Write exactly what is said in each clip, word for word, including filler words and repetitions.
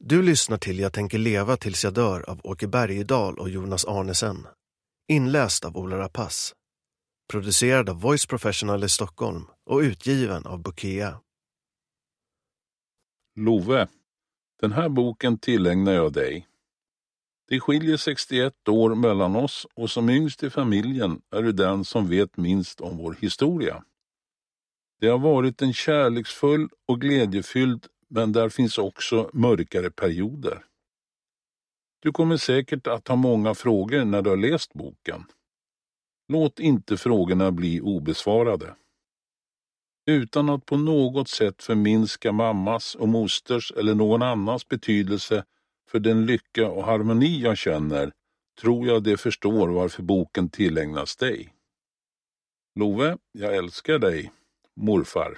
Du lyssnar till Jag tänker leva tills jag dör av Åke Bergedal och Jonas Arnesen. Inläst av Ola Rapace. Producerad av Voice Professional i Stockholm och utgiven av Bokea. Love, den här boken tillägnar jag dig. Det skiljer sextioett år mellan oss och som yngst i familjen är du den som vet minst om vår historia. Det har varit en kärleksfull och glädjefylld, men där finns också mörkare perioder. Du kommer säkert att ha många frågor när du har läst boken. Låt inte frågorna bli obesvarade. Utan att på något sätt förminska mammas och mosters eller någon annans betydelse för den lycka och harmoni jag känner, tror jag det förstår varför boken tillägnas dig. Love, jag älskar dig, morfar.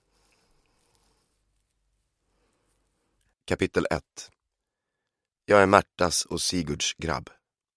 Kapitel ett. Jag är Märtas och Sigurds grabb.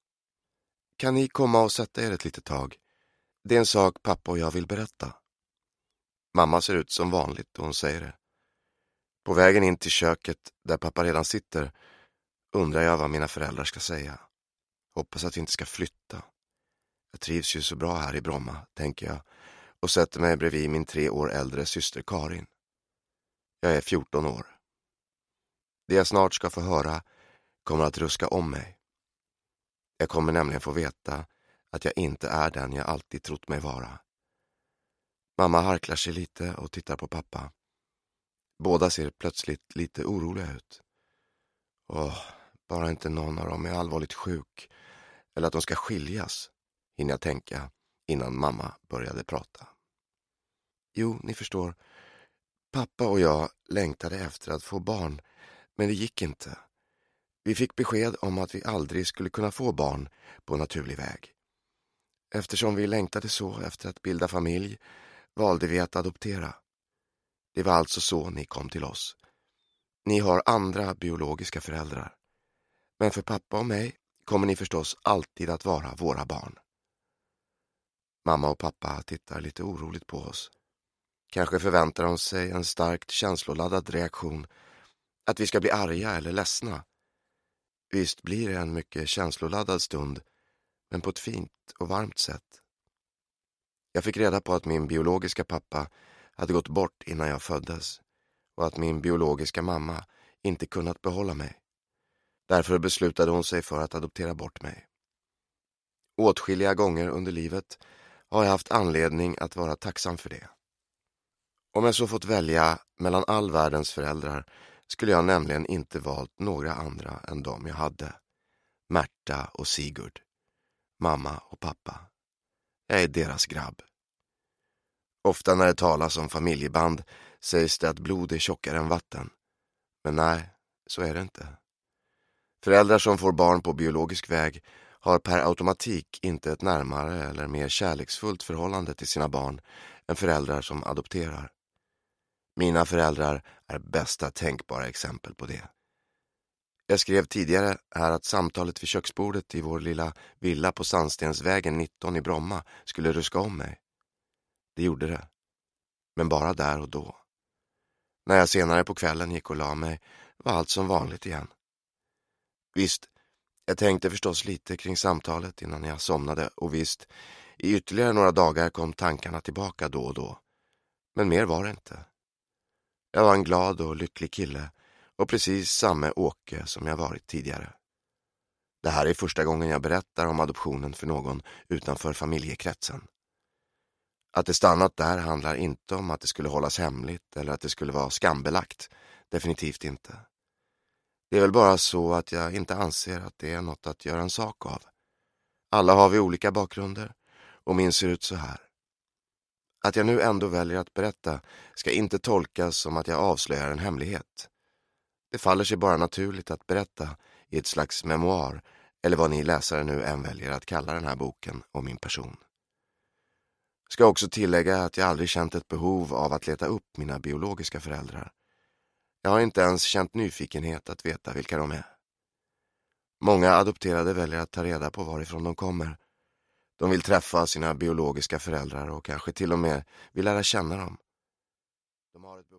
Kan ni komma och sätta er ett litet tag? Det är en sak pappa och jag vill berätta. Mamma ser ut som vanligt och hon säger det. På vägen in till köket där pappa redan sitter undrar jag vad mina föräldrar ska säga. Hoppas att vi inte ska flytta. Jag trivs ju så bra här i Bromma, tänker jag, och sätter mig bredvid min tre år äldre syster Karin. Jag är fjorton år. Det jag snart ska få höra kommer att ruska om mig. Jag kommer nämligen få veta att jag inte är den jag alltid trott mig vara. Mamma harklar sig lite och tittar på pappa. Båda ser plötsligt lite oroliga ut. Åh, bara inte någon av dem är allvarligt sjuk eller att de ska skiljas, hinner jag tänka innan mamma började prata. Jo, ni förstår, pappa och jag längtade efter att få barn, men det gick inte. Vi fick besked om att vi aldrig skulle kunna få barn på naturlig väg. Eftersom vi längtade så efter att bilda familj valde vi att adoptera. Det var alltså så ni kom till oss. Ni har andra biologiska föräldrar. Men för pappa och mig kommer ni förstås alltid att vara våra barn. Mamma och pappa tittar lite oroligt på oss. Kanske förväntar de sig en starkt känsloladdad reaktion. Att vi ska bli arga eller ledsna. Visst blir det en mycket känsloladdad stund, men på ett fint och varmt sätt. Jag fick reda på att min biologiska pappa hade gått bort innan jag föddes och att min biologiska mamma inte kunnat behålla mig. Därför beslutade hon sig för att adoptera bort mig. Åtskilliga gånger under livet har jag haft anledning att vara tacksam för det. Om jag så fått välja mellan all världens föräldrar skulle jag nämligen inte valt några andra än dem jag hade. Märta och Sigurd. Mamma och pappa. Jag är deras grabb. Ofta när det talas om familjeband sägs det att blod är tjockare än vatten. Men nej, så är det inte. Föräldrar som får barn på biologisk väg har per automatik inte ett närmare eller mer kärleksfullt förhållande till sina barn än föräldrar som adopterar. Mina föräldrar är bästa tänkbara exempel på det. Jag skrev tidigare här att samtalet vid köksbordet i vår lilla villa på Sandstensvägen nitton i Bromma skulle ruska om mig. Det gjorde det. Men bara där och då. När jag senare på kvällen gick och la mig var allt som vanligt igen. Visst, jag tänkte förstås lite kring samtalet innan jag somnade och visst, i ytterligare några dagar kom tankarna tillbaka då och då. Men mer var det inte. Jag var en glad och lycklig kille och precis samma Åke som jag varit tidigare. Det här är första gången jag berättar om adoptionen för någon utanför familjekretsen. Att det stannat där handlar inte om att det skulle hållas hemligt eller att det skulle vara skambelagt. Definitivt inte. Det är väl bara så att jag inte anser att det är något att göra en sak av. Alla har vi olika bakgrunder och min ser ut så här. Att jag nu ändå väljer att berätta ska inte tolkas som att jag avslöjar en hemlighet. Det faller sig bara naturligt att berätta i ett slags memoar eller vad ni läsare nu än väljer att kalla den här boken om min person. Ska också tillägga att jag aldrig känt ett behov av att leta upp mina biologiska föräldrar. Jag har inte ens känt nyfikenhet att veta vilka de är. Många adopterade väljer att ta reda på varifrån de kommer. De vill träffa sina biologiska föräldrar och kanske till och med vill lära känna dem. De har ett